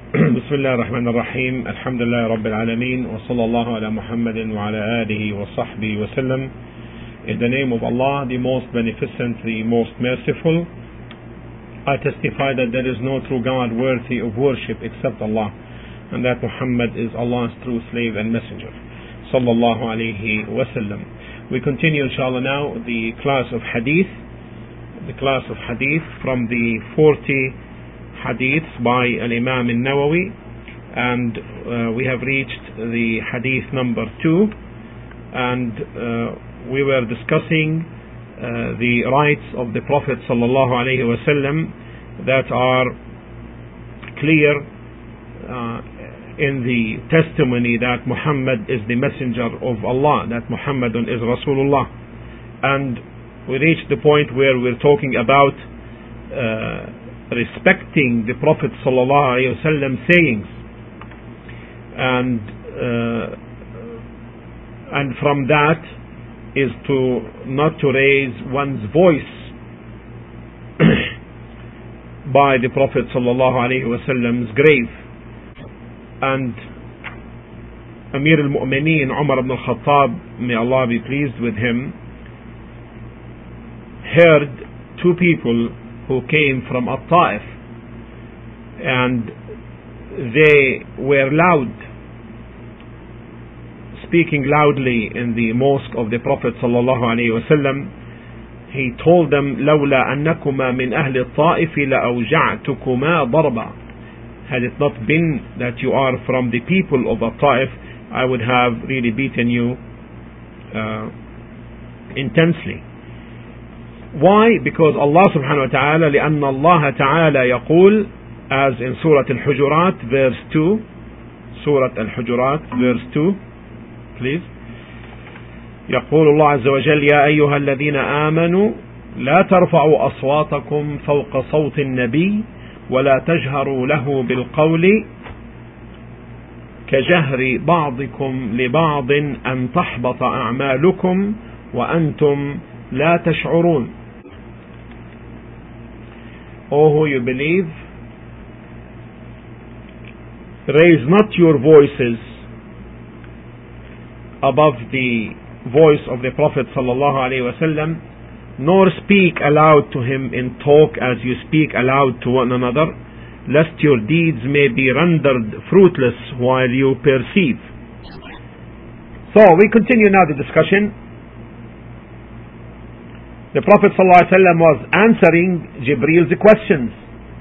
بسم الله الرحمن الرحيم الحمد لله رب العالمين وصلى الله على محمد وعلى آله وصحبه وسلم. In the name of Allah, the most beneficent, the most merciful, I testify that there is no true God worthy of worship except Allah, and that Muhammad is Allah's true slave and messenger. Sallallahu alayhi wasallam. We continue inshallah now the class of hadith from the 40 hadiths by Al-Imam Al-Nawawi, and we have reached the hadith number 2, and we were discussing the rights of the Prophet sallallahu alaihi wasallam that are clear in the testimony that Muhammad is the messenger of Allah, that Muhammadun is Rasulullah. And we reached the point where we're talking about respecting the Prophet sallallahu alaihi wasallam sayings, and from that is to not to raise one's voice by the Prophet sallallahu alaihi wasallam's grave. And Amir al-Mu'mineen Umar ibn al-Khattab, may Allah be pleased with him, heard two people who came from At-Ta'if, and they were speaking loudly in the mosque of the Prophet sallallahu alaihi wasallam. He told them, لولا أنكما من أهل الطائف لأوجعتكما ضربا. Had it not been that you are from the people of At-Ta'if, I would have really beaten you intensely. Why? Because Allah subhanahu wa ta'ala, لأن الله تعالى يقول, as in Surah Al-Hujurat verse 2, Surah Al-Hujurat verse 2, please. يقول الله عز وجل يا أيها الذين آمنوا لا ترفعوا أصواتكم فوق صوت النبي ولا تجهروا له بالقول كجهر بعضكم لبعض أن تحبط أعمالكم وأنتم لا تشعرون. O who you believe, raise not your voices above the voice of the Prophet sallallahu alaihi wasallam, nor speak aloud to him in talk as you speak aloud to one another, lest your deeds may be rendered fruitless while you perceive. So we continue now the discussion. The Prophet ﷺ was answering Jibreel's questions,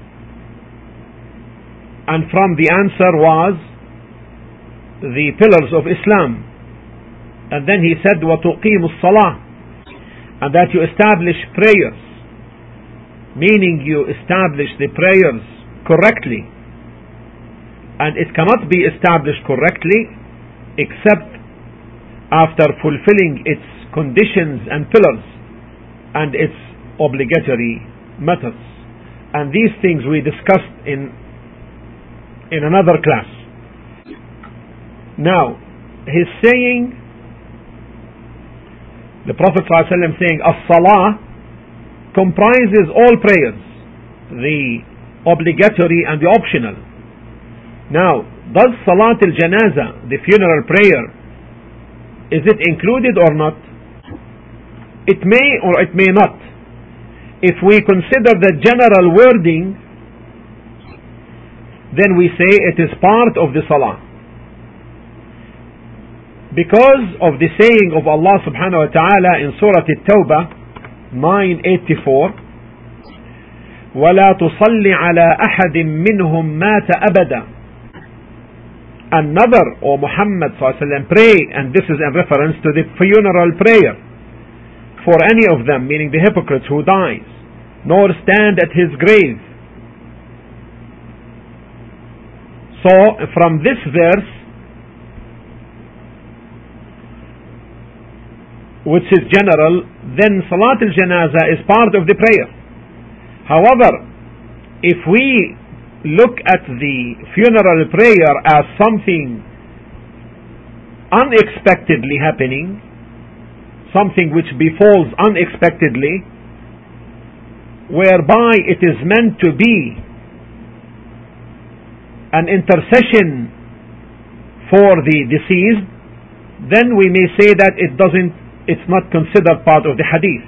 and from the answer was the pillars of Islam. And then he said, وَتُقِيمُ الصَّلَاةِ, and that you establish prayers, meaning you establish the prayers correctly. And it cannot be established correctly except after fulfilling its conditions and pillars and its obligatory methods. And these things we discussed in another class. Now, his saying, the Prophet ﷺ saying, as-salah comprises all prayers, the obligatory and the optional. Now, does salat al-janaza, the funeral prayer, is it included or not? It may or it may not. If we consider the general wording, then we say it is part of the salah, because of the saying of Allah subhanahu wa ta'ala in Surah At-Tawbah 984, وَلَا تُصَلِّ عَلَىٰ أَحَدٍ مِّنْهُمْ مَاتَ أَبَدًا. Another, O Muhammad sallallahu alaihi wasallam, pray, and this is a reference to the funeral prayer, for any of them, meaning the hypocrite who dies, nor stand at his grave. So from this verse, which is general, then Salat al-Janaza is part of the prayer. However, if we look at the funeral prayer as something unexpectedly happening, something which befalls unexpectedly, whereby it is meant to be an intercession for the deceased, then we may say that it's not considered part of the hadith.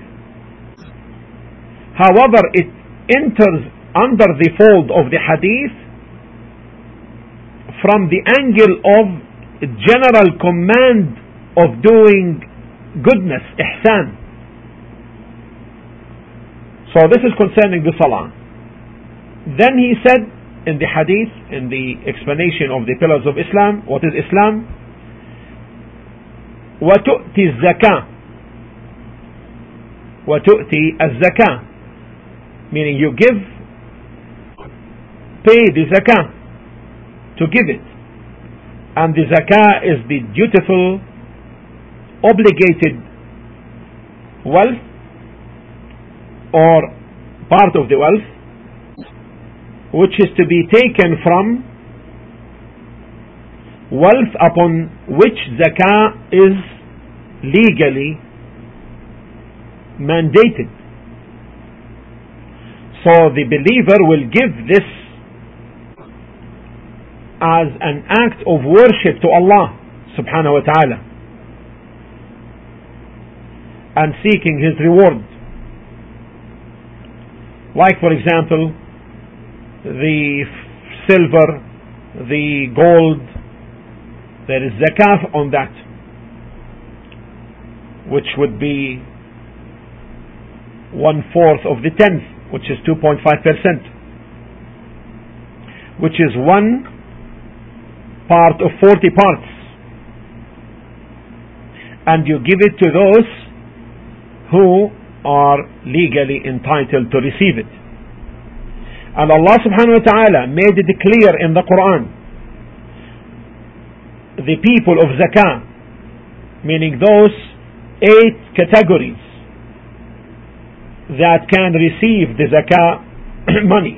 However, it enters under the fold of the hadith from the angle of general command of doing goodness, ihsan. So this is concerning the salah. Then he said in the hadith, in the explanation of the pillars of Islam, what is Islam? وَتُؤْتِي الزَّكَاةِ, وَتُؤْتِي الزَّكَاةِ, meaning you pay the zakah, to give it. And the zakah is the dutiful, obligated wealth, or part of the wealth, which is to be taken from wealth upon which zakah is legally mandated. So the believer will give this as an act of worship to Allah subhanahu wa ta'ala, and seeking His reward. Like, for example, the silver, the gold, there is zakah on that, which would be 1/4 of the tenth, which is 2.5%, which is 1 part of 40 parts, and you give it to those who are legally entitled to receive it. And Allah subhanahu wa ta'ala made it clear in the Quran, the people of zakah, meaning those 8 categories that can receive the zakah money,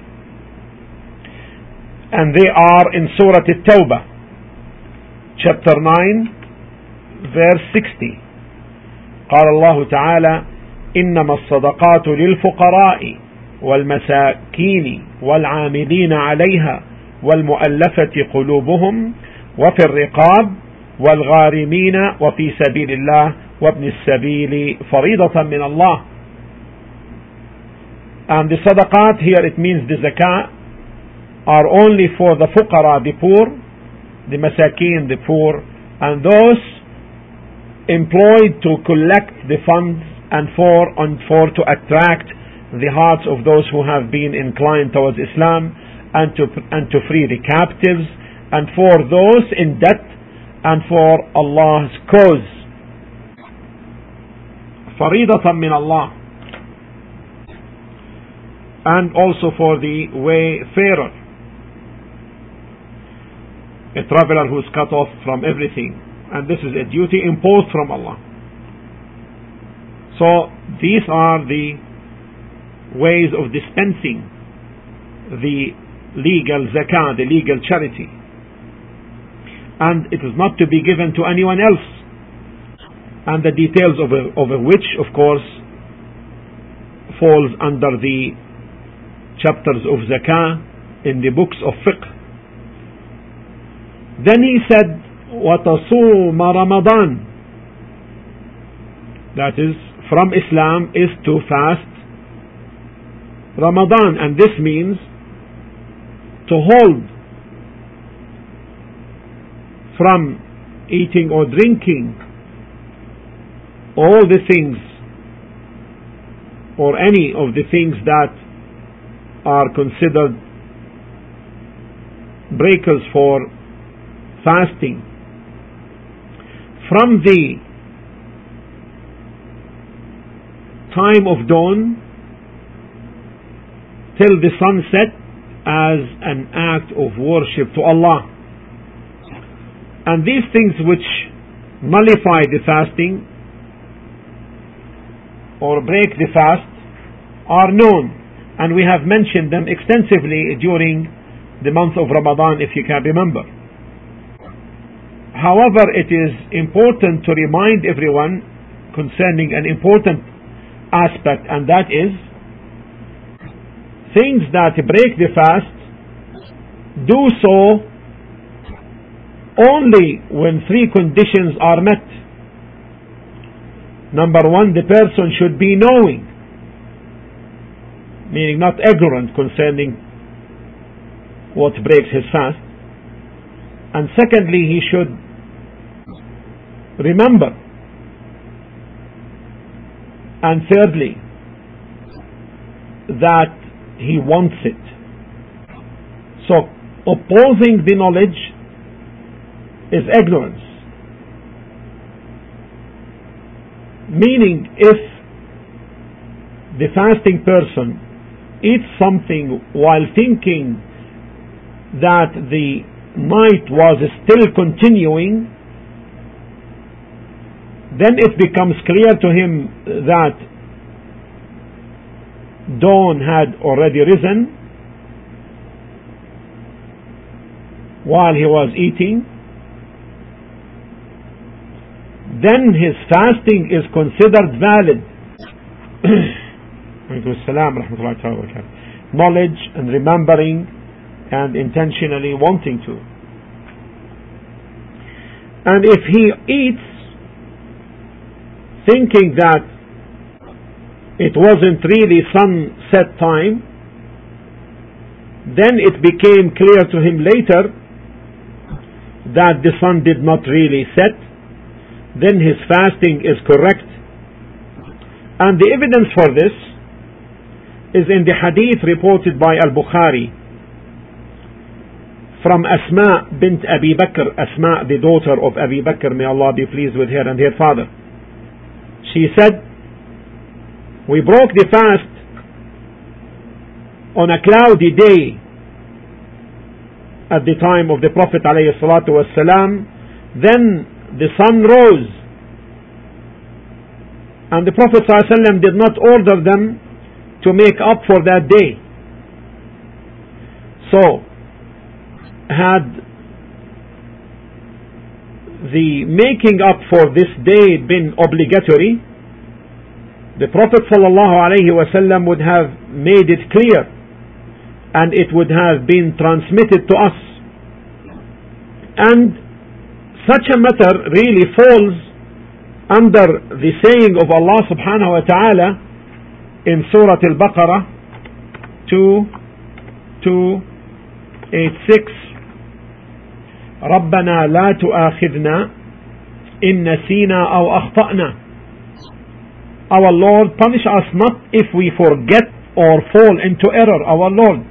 and they are in Surah At-Tawbah, chapter 9, verse 60. قال الله تعالى: إنما الصدقات للفقراء والمساكين والعاملين عليها والمؤلفة قلوبهم وفي الرقاب والغارمين وفي سبيل الله وابن السبيل فريضة من الله. And the sadaqat here, it means the zakah, are only for the fuqara, the poor, the masakin, the poor, and those employed to collect the funds, and for to attract the hearts of those who have been inclined towards Islam, and to free the captives, and for those in debt, and for Allah's cause. Faridatan min Allah. And also for the wayfarer, a traveler who is cut off from everything, and this is a duty imposed from Allah. So these are the ways of dispensing the legal zakah, the legal charity, and it is not to be given to anyone else, and the details of which, of course, falls under the chapters of zakah in the books of fiqh. Then he said, وَتَصُومَ Ramadan, that is, from Islam is to fast Ramadan, and this means to hold from eating or drinking all the things, or any of the things that are considered breakers for fasting, from the time of dawn till the sunset, as an act of worship to Allah. And these things which nullify the fasting or break the fast are known, and we have mentioned them extensively during the month of Ramadan, if you can remember. However, it is important to remind everyone concerning an important aspect, and that is things that break the fast do so only when three conditions are met. Number one, the person should be knowing, meaning not ignorant concerning what breaks his fast. And secondly, he should remember. And thirdly, that he wants it. So opposing the knowledge is ignorance. Meaning, if the fasting person eats something while thinking that the night was still continuing, then it becomes clear to him that dawn had already risen while he was eating. Then his fasting is considered valid. Knowledge and remembering and intentionally wanting to. And if he eats thinking that it wasn't really sunset time, then it became clear to him later that the sun did not really set, then his fasting is correct. And the evidence for this is in the hadith reported by Al-Bukhari from Asma bint Abi Bakr, Asma the daughter of Abi Bakr, may Allah be pleased with her and her father. She said, we broke the fast on a cloudy day at the time of the Prophet ﷺ. Then the sun rose, and the Prophet ﷺ did not order them to make up for that day. So, had the making up for this day been obligatory, the Prophet ﷺ would have made it clear, and it would have been transmitted to us. And such a matter really falls under the saying of Allah subhanahu wa ta'ala in Surah Al-Baqarah 286, رَبَّنَا لَا تُؤَاخِذْنَا إِن نَسِينَا أَوْ أَخْطَأْنَا. Our Lord, punish us not if we forget or fall into error, our Lord.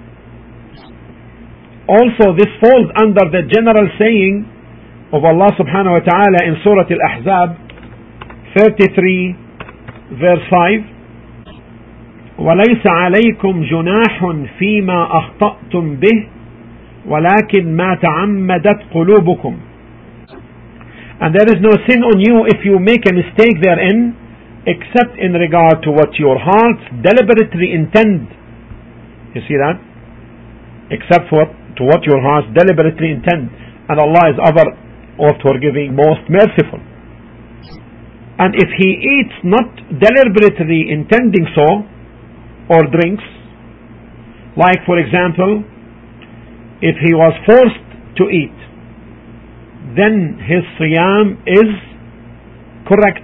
Also, this falls under the general saying of Allah subhanahu wa ta'ala in Surah Al-Ahzab 33 verse 5, وَلَيْسَ عَلَيْكُمْ جُنَاحٌ فِيمَا أَخْطَأْتُمْ بِهِ وَلَكِنْ مَا تَعَمَّدَتْ قُلُوبُكُمْ. And there is no sin on you if you make a mistake therein, except in regard to what your hearts deliberately intend. You see that? Except for to what your hearts deliberately intend. And Allah is ever oft forgiving, most merciful. And if he eats not deliberately intending so, or drinks, like for example, if he was forced to eat, then his siyam is correct.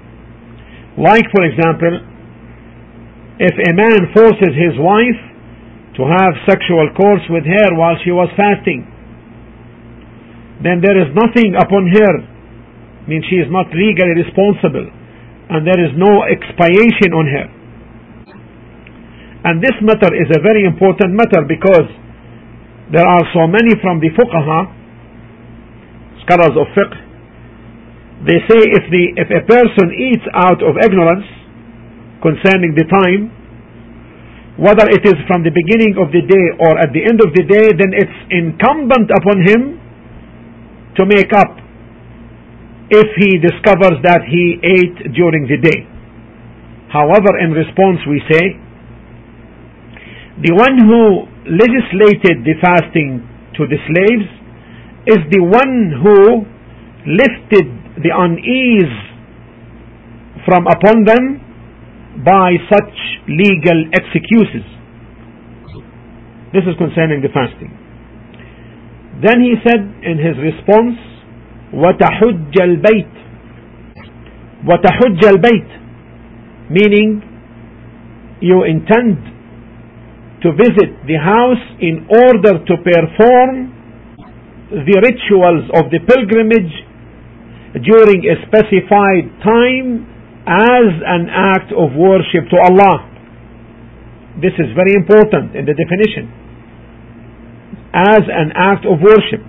Like for example, if a man forces his wife to have sexual course with her while she was fasting, then there is nothing upon her, I mean she is not legally responsible, and there is no expiation on her. And this matter is a very important matter, because there are so many from the fuqaha, scholars of fiqh, they say if a person eats out of ignorance concerning the time, whether it is from the beginning of the day or at the end of the day, then it's incumbent upon him to make up if he discovers that he ate during the day. However, in response we say, the one who legislated the fasting to the slaves is the one who lifted the unease from upon them by such legal excuses. This is concerning the fasting. Then he said in his response, وَتَحُجَّ الْبَيْتِ. وَتَحُجَّ الْبَيْتِ, meaning you intend to visit the house in order to perform the rituals of the pilgrimage during a specified time as an act of worship to Allah. This is very important in the definition. As an act of worship.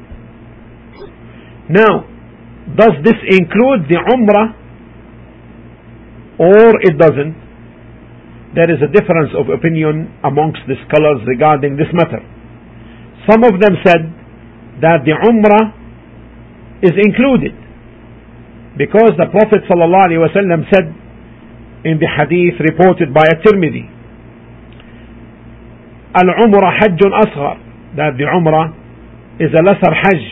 Now, does this include the Umrah or it doesn't? There is a difference of opinion amongst the scholars regarding this matter. Some of them said that the Umrah is included because the Prophet ﷺ said in the hadith reported by At-Tirmidhi, Al-Umrah Hajjun Asghar, that the Umrah is a lesser Hajj.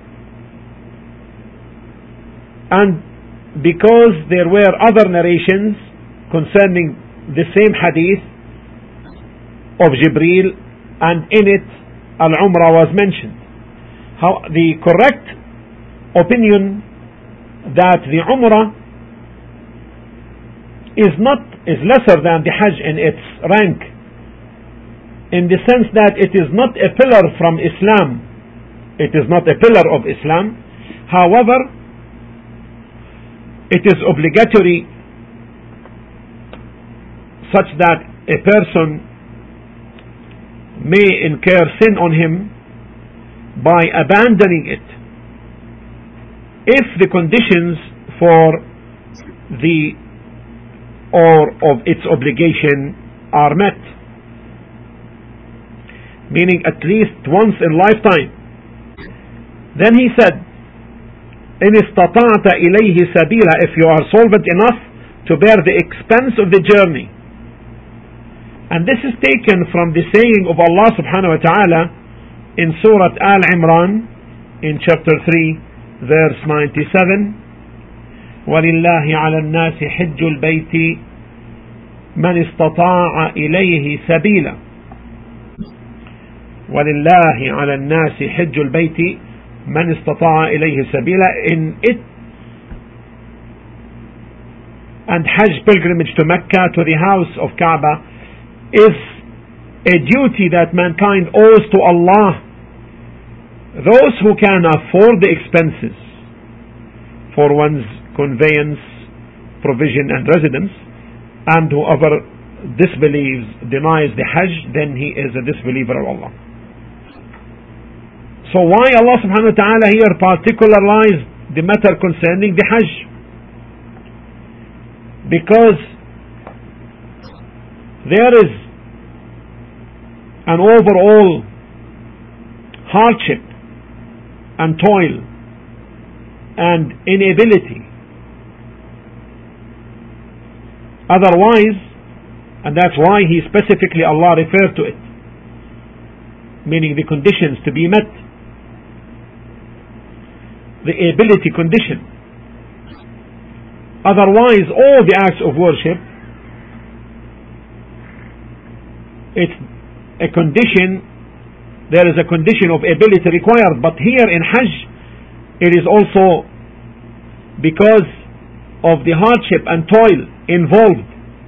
And because there were other narrations concerning the same hadith of Jibreel, and in it Al-Umrah was mentioned. How the correct opinion that the Umrah is lesser than the Hajj in its rank, in the sense that it is not a pillar from Islam. It is not a pillar of Islam. However, it is obligatory such that a person may incur sin on him by abandoning it if the conditions for the or of its obligation are met, meaning at least once in lifetime. Then he said, إن استطعت إليه سبيلا, if you are solvent enough to bear the expense of the journey. And this is taken from the saying of Allah subhanahu wa ta'ala in Surah Al-Imran in chapter 3 verse 97, وَلِلَّهِ عَلَى النَّاسِ حِجُّ الْبَيْتِ مَنِ اسْتَطَاعَ إِلَيْهِ سَبِيلًا. وَلِلَّهِ عَلَى النَّاسِ حِجُّ الْبَيْتِ مَنِ اسْتَطَاعَ إِلَيْهِ سَبِيلًا. In it, and Hajj pilgrimage to Mecca, to the house of Kaaba, is a duty that mankind owes to Allah. Those who can afford the expenses for one's conveyance, provision and residence, and whoever disbelieves, denies the Hajj, then he is a disbeliever of Allah. So why Allah subhanahu wa ta'ala here particularized the matter concerning the Hajj? Because there is an overall hardship and toil and inability. Otherwise, and that's why he specifically, Allah referred to it, meaning the conditions to be met, the ability condition. Otherwise, all the acts of worship, it's a condition, there is a condition of ability required, but here in Hajj it is also because of the hardship and toil involved.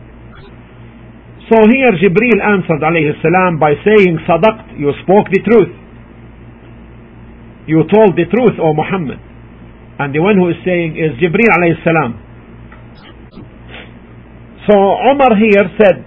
So here Jibreel answered alayhi salam by saying, Sadaqt, you spoke the truth, you told the truth, O Muhammad. And the one who is saying is Jibreel alayhi salam. So Umar here said,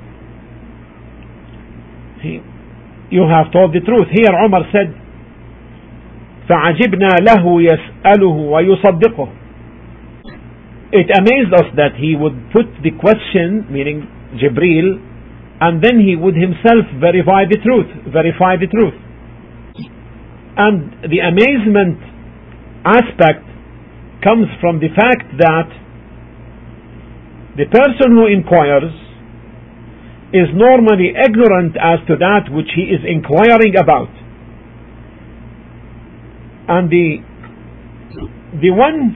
you have told the truth. Here Umar said, فَعَجِبْنَا لَهُ يَسْأَلُهُ وَيُصَدِّقُهُ. It amazed us that he would put the question, meaning Jibreel, and then he would himself verify the truth. And the amazement aspect comes from the fact that the person who inquires is normally ignorant as to that which he is inquiring about. And the one,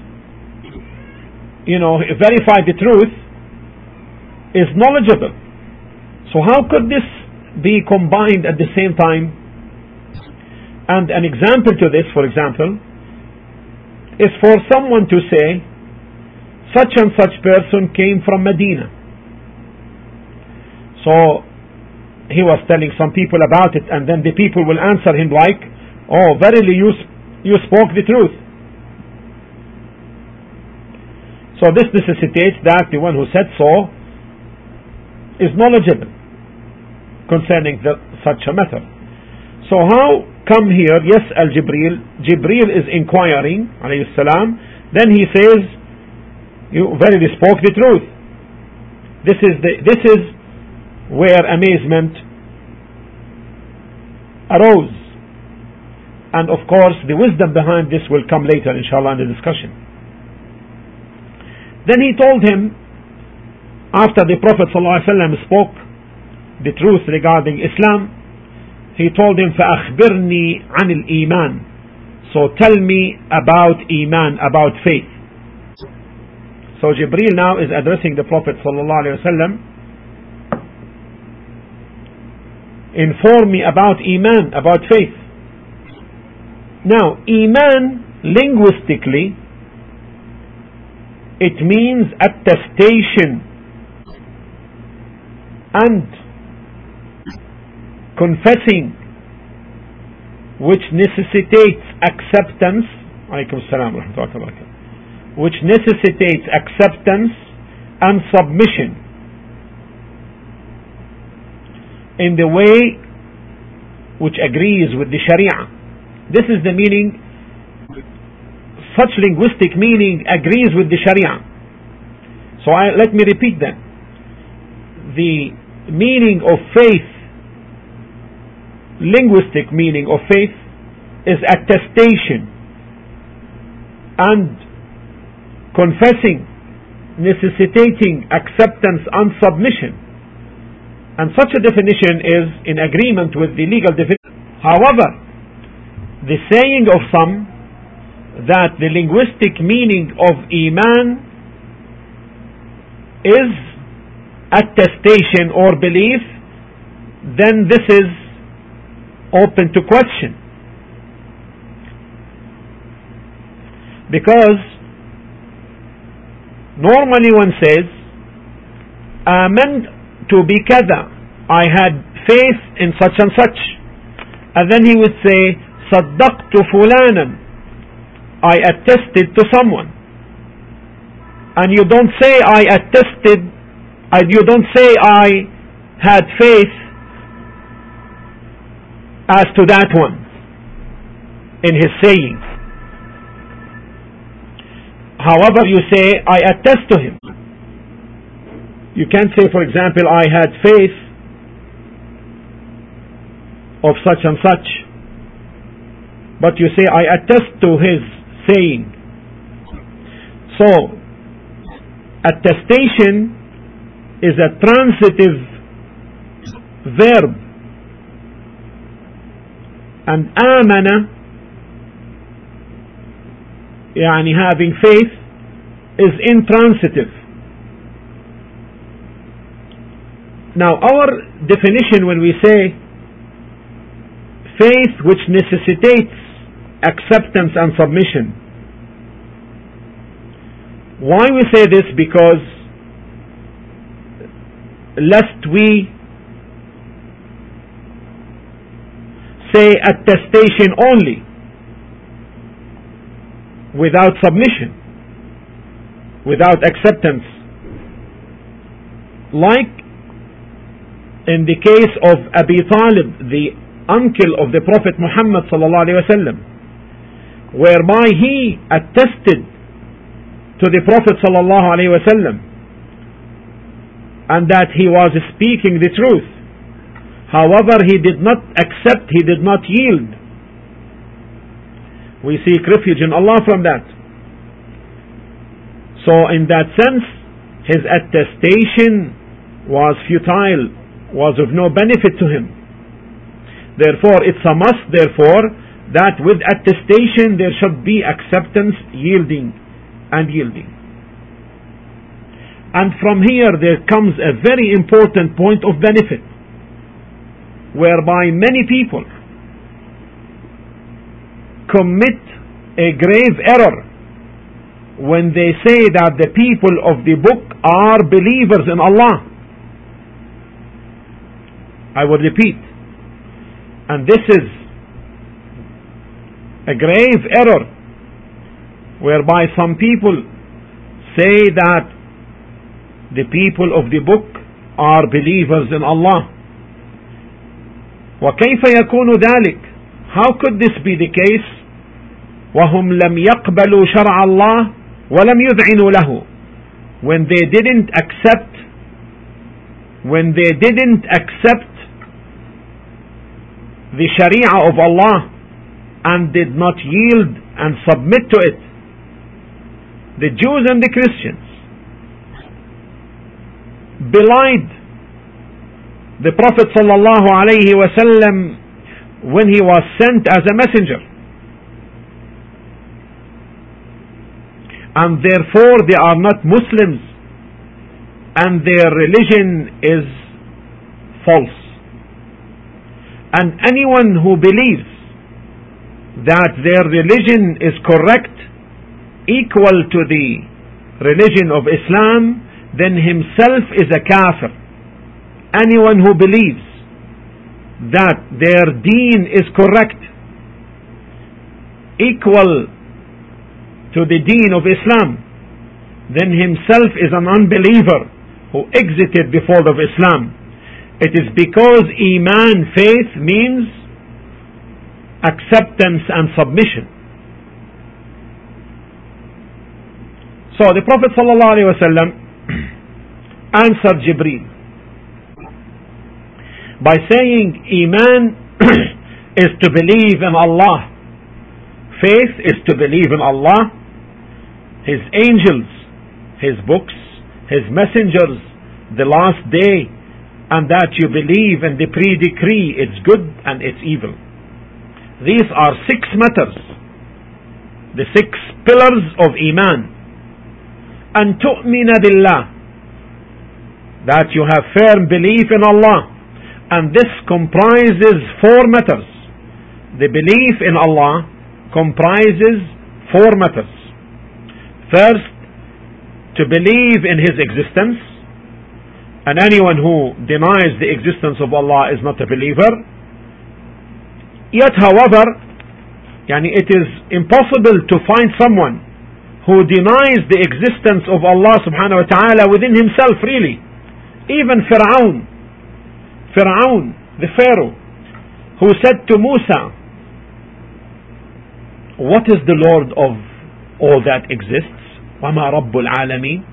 verify the truth, is knowledgeable. So how could this be combined at the same time? And an example to this, for example, is for someone to say, such and such person came from Medina. So he was telling some people about it, and then the people will answer him like, oh, verily you spoke the truth. So this necessitates that the one who said so is knowledgeable concerning such a matter. So how come here, yes, Jibreel is inquiring, alayhi salam, then he says, you verily spoke the truth. This is where amazement arose. And of course, the wisdom behind this will come later, inshallah, in the discussion. Then he told him, after the Prophet ﷺ spoke the truth regarding Islam, he told him, فَأَخْبِرْنِي عَنِ الْإِيمَانِ. So tell me about Iman, about faith. So Jibreel now is addressing the Prophet ﷺ, inform me about Iman, about faith. Now, Iman, linguistically, it means attestation and confessing, which necessitates acceptance. Alaykum as-salam wa rahmatullahi wa barakatuh. Which necessitates acceptance and submission in the way which agrees with the Sharia. This is the meaning. Such linguistic meaning agrees with the Sharia. So let me repeat that. The meaning of faith, linguistic meaning of faith, is attestation and confessing, necessitating acceptance and submission. And such a definition is in agreement with the legal definition. However, the saying of some that the linguistic meaning of Iman is attestation or belief, then this is open to question. Because normally one says, amantu bi kada, I had faith in such and such. And then he would say, saddaqtu fulanan, I attested to someone. And you don't say I attested, you don't say I had faith as to that one in his saying. However, you say I attest to him. You can't say, for example, I had faith of such and such, but you say I attest to his saying. So attestation is a transitive verb, and amana, yani having faith, is intransitive. Now our definition, when we say faith which necessitates acceptance and submission, why we say this? Because lest we say attestation only without submission, without acceptance, like in the case of Abi Talib, the uncle of the Prophet Muhammad sallallahu alaihi wasallam, whereby he attested to the Prophet sallallahu alaihi wasallam and that he was speaking the truth. However, he did not accept, he did not yield. We seek refuge in Allah from that. So in that sense, his attestation was futile, was of no benefit to him. Therefore, it's a must, therefore, that with attestation there should be acceptance, yielding. And from here there comes a very important point of benefit, whereby many people commit a grave error when they say that the people of the book are believers in Allah. I will repeat, and this is a grave error whereby some people say that the people of the book are believers in Allah. وكيف يكون ذلك? How could this be the case? وهم لم يقبلوا شرع الله ولم يذعنوا له. When they didn't accept the Sharia of Allah and did not yield and submit to it. The Jews and the Christians belied the Prophet sallallahu alaihi wasallam when he was sent as a messenger, and therefore they are not Muslims and their religion is false. And anyone who believes that their religion is correct, equal to the religion of Islam, then himself is a kafir. Anyone who believes that their deen is correct, equal to the deen of Islam, then himself is an unbeliever who exited the fold of Islam. It is because Iman, faith, means acceptance and submission. So the Prophet ﷺ answered Jibreel by saying Iman is to believe in Allah, faith is to believe in Allah, His angels, His books, His messengers, the last day, and that you believe in the pre-decree, it's good and it's evil. These are 6 matters, the 6 pillars of Iman. And tu'mina billah, that you have firm belief in Allah, and this comprises 4 matters. The belief in Allah comprises 4 matters. First, to believe in His existence, and anyone who denies the existence of Allah is not a believer. Yet however, it is impossible to find someone who denies the existence of Allah subhanahu wa ta'ala within himself, really. Even Fir'aun, the Pharaoh, who said to Musa, what is the Lord of all that exists? وَمَا رَبُّ الْعَالَمِينَ.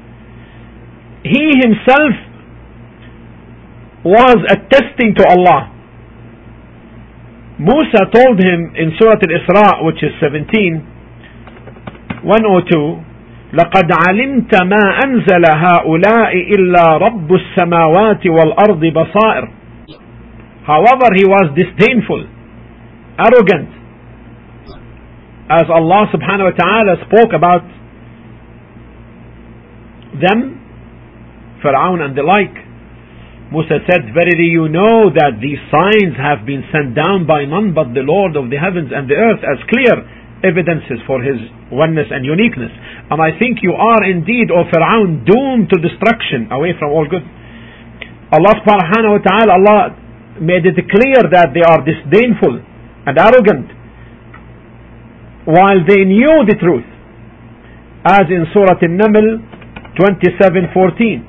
He himself was attesting to Allah. Musa told him in Surah Al-Isra, which is 102, لَقَدْ عَلِمْتَ مَا أَنزَلَ هَؤُلَاءِ إِلَّا رَبُّ السَّمَاوَاتِ وَالْأَرْضِ بَصَائِرِ. However, he was disdainful, arrogant, as Allah subhanahu wa ta'ala spoke about them, Fir'aun and the like. Musa said, verily you know that these signs have been sent down by none but the Lord of the heavens and the earth as clear evidences for His oneness and uniqueness. And I think you are indeed, O Fir'aun, doomed to destruction, away from all good. Allah subhanahu wa ta'ala, Allah made it clear that they are disdainful and arrogant while they knew the truth, as in Surah An-Naml 27:14.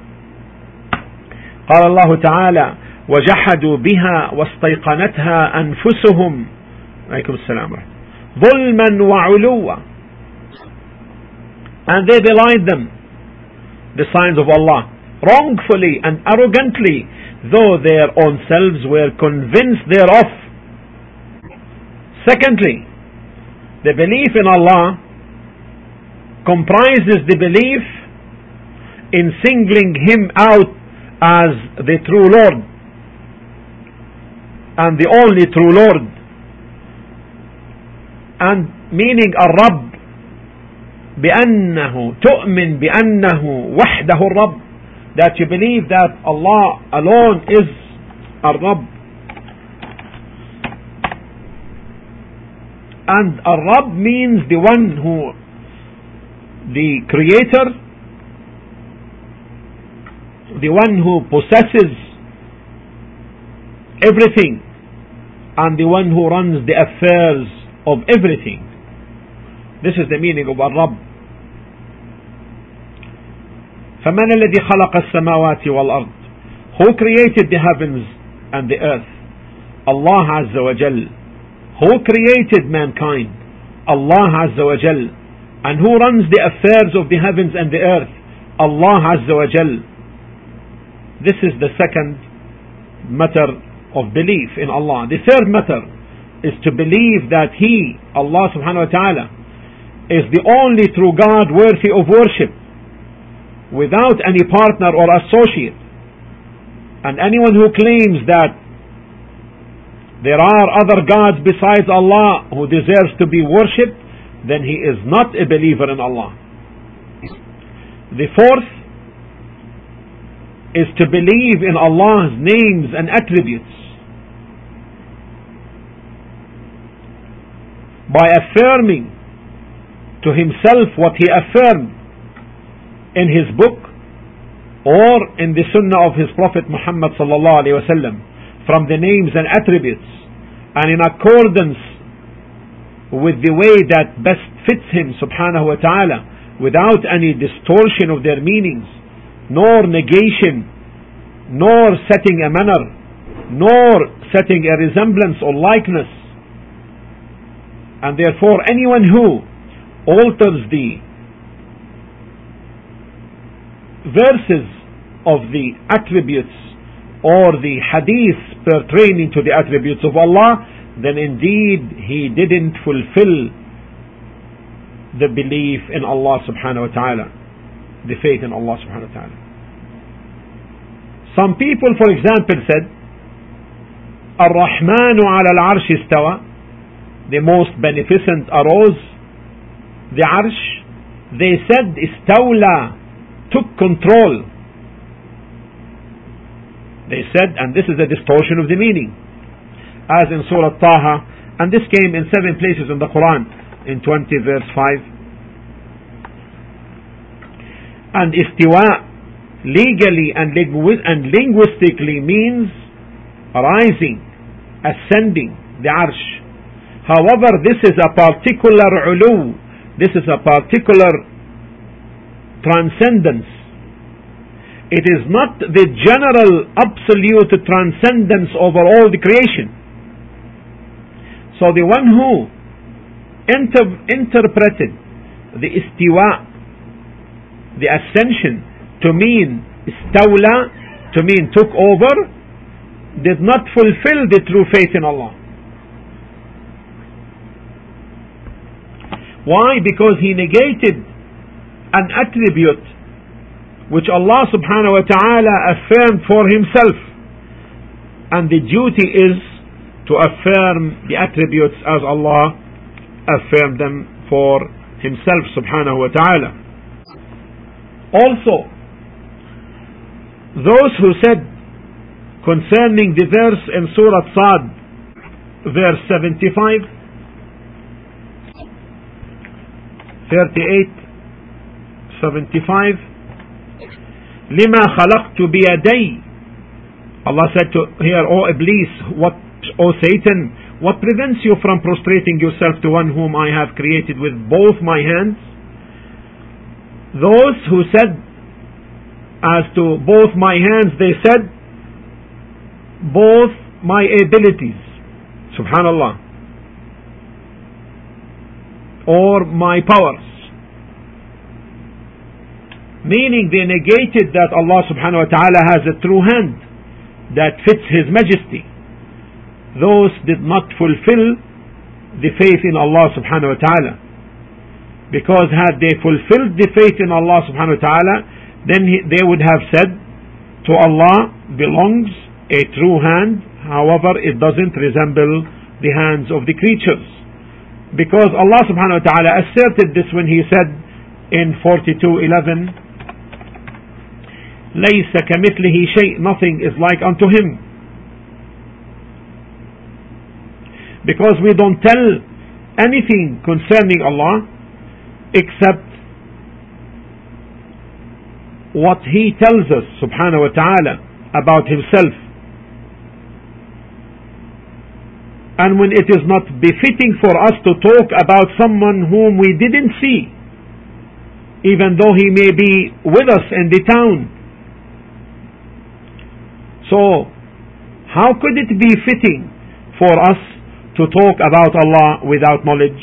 قال الله تعالى وجحدوا بها واستيقنتها أنفسهم عليكم السلام ظلما وعلوا, and they belied them, the signs of Allah, wrongfully and arrogantly, though their own selves were convinced thereof. Secondly, the belief in Allah comprises the belief in singling Him out as the true Lord and the only true Lord, and meaning الرب, بأنه تؤمن بأنه وحده الرب, that you believe that Allah alone is الرب. And Ar-Rabb means the one who, the creator, the one who possesses everything, and the one who runs the affairs of everything. This is the meaning of Ar-Rabb. فَمَنَ الَّذِي خَلَقَ السَّمَاوَاتِ وَالْأَرْضِ? Who created the heavens and the earth? Allah Azza wa Jal. Who created mankind? Allah Azza wa Jal. And who runs the affairs of the heavens and the earth? Allah Azza wa Jal. This is the second matter of belief in Allah. The third matter is to believe that He, Allah subhanahu wa ta'ala, is the only true God worthy of worship, without any partner or associate. And anyone who claims that there are other gods besides Allah who deserves to be worshipped, then he is not a believer in Allah. The fourth is to believe in Allah's names and attributes by affirming to himself what he affirmed in his book or in the sunnah of his Prophet Muhammad sallallahu alaihi wasallam, from the names and attributes, and in accordance with the way that best fits him subhanahu wa ta'ala, without any distortion of their meanings, nor negation, nor setting a manner, nor setting a resemblance or likeness. And therefore anyone who alters the verses of the attributes or the hadith pertaining to the attributes of Allah, then indeed he didn't fulfill the belief in Allah subhanahu wa ta'ala, the faith in Allah subhanahu wa ta'ala. Some people, for example, said Ar-Rahmanu ala al-Arsh istawa, the most beneficent arose the Arsh. They said Istawla, took control. They said, and this is a distortion of the meaning, as in Surah Taha, and this came in 7 places in the Quran, in 20 verse 5. And istiwa legally and linguistically means rising, ascending, the Arsh. However, this is a particular ulu, this is a particular transcendence. It is not the general absolute transcendence over all the creation. So the one who interpreted the istiwa, the ascension, to mean istawla, to mean took over, did not fulfill the true faith in Allah. Why? Because he negated an attribute which Allah subhanahu wa ta'ala affirmed for himself, and the duty is to affirm the attributes as Allah affirmed them for himself subhanahu wa ta'ala. Also, those who said concerning the verse in Surah Sad, verse 75, 38, 75, لما خلقت بيدي, Allah said to here, O Iblis, O Satan, what prevents you from prostrating yourself to one whom I have created with both my hands? Those who said as to both my hands, they said both my abilities, subhanallah, or my powers, meaning they negated that Allah subhanahu wa ta'ala has a true hand that fits His majesty. Those did not fulfill the faith in Allah subhanahu wa ta'ala, because had they fulfilled the faith in Allah subhanahu wa ta'ala, then they would have said to Allah belongs a true hand, however it doesn't resemble the hands of the creatures, because Allah subhanahu wa ta'ala asserted this when He said in 42:11, لَيْسَ كَمِثْلِهِ شَيْءٍ, nothing is like unto Him. Because we don't tell anything concerning Allah except what He tells us subhanahu wa ta'ala about Himself. And when it is not befitting for us to talk about someone whom we didn't see, even though he may be with us in the town. So, how could it be fitting for us to talk about Allah without knowledge?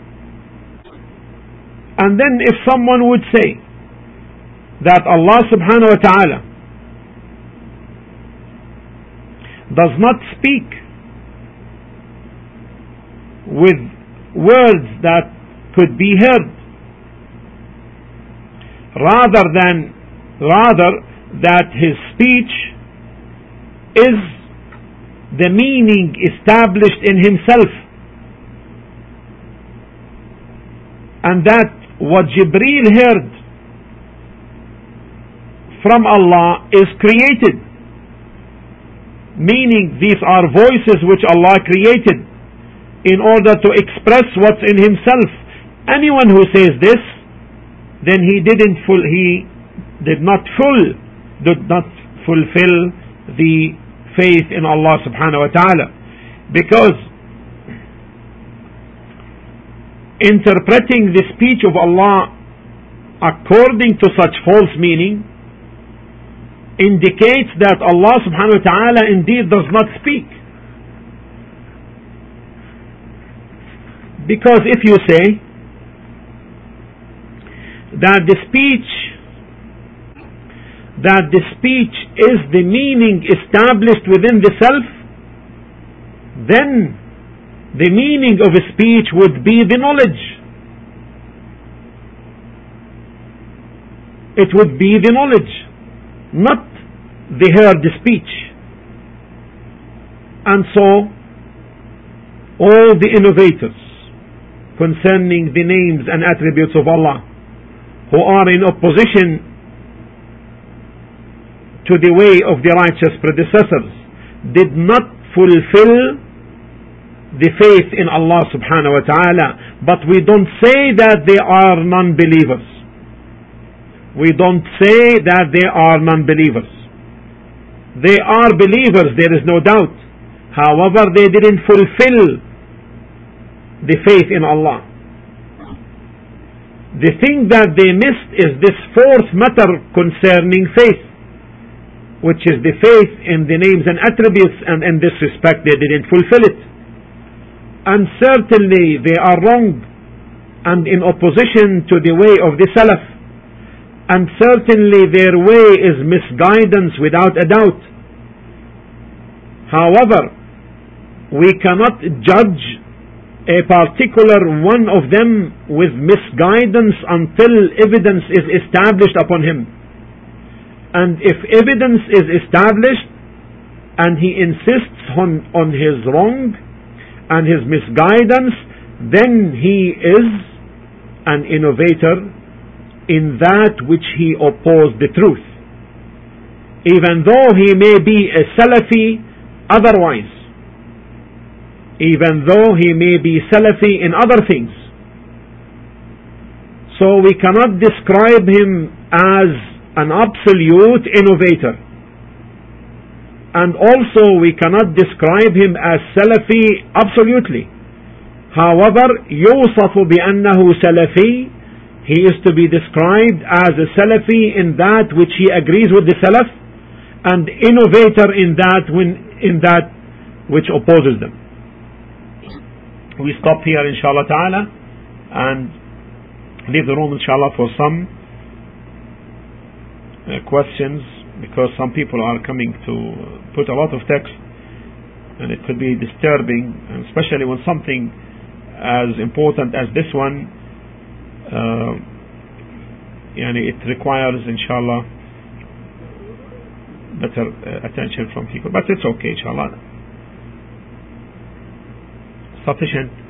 And then if someone would say that Allah subhanahu wa ta'ala does not speak with words that could be heard, rather that His speech is the meaning established in Himself, and that what Jibreel heard from Allah is created, meaning these are voices which Allah created in order to express what's in Himself. Anyone who says this, then he did not fulfill the faith in Allah subhanahu wa ta'ala, because interpreting the speech of Allah according to such false meaning indicates that Allah subhanahu wa ta'ala indeed does not speak. Because if you say that the speech is the meaning established within the self, then the meaning of a speech would be the knowledge. It would be the knowledge, not the heard speech. And so, all the innovators concerning the names and attributes of Allah, who are in opposition to the way of the righteous predecessors, did not fulfill the faith in Allah subhanahu wa ta'ala. But we don't say that they are non-believers. We don't say that they are non-believers. They are believers, there is no doubt. However, they didn't fulfill the faith in Allah. The thing that they missed is this fourth matter concerning faith, which is the faith in the names and attributes, and in this respect they didn't fulfill it. And certainly they are wrong and in opposition to the way of the Salaf, and certainly their way is misguidance without a doubt. However, we cannot judge a particular one of them with misguidance until evidence is established upon him. And if evidence is established and he insists on his wrong and his misguidance, then he is an innovator in that which he opposed the truth, even though he may be a Salafi otherwise, even though he may be Salafi in other things. So we cannot describe him as an absolute innovator, and also we cannot describe him as Salafi absolutely. However, يوصف بأنه سلفي, he is to be described as a Salafi in that which he agrees with the Salaf, and innovator in that which opposes them. We stop here inshallah ta'ala and leave the room inshallah for some questions, because some people are coming to put a lot of text and it could be disturbing, and especially when something as important as this one it requires inshallah better attention from people. But it's okay inshallah. Sufficient.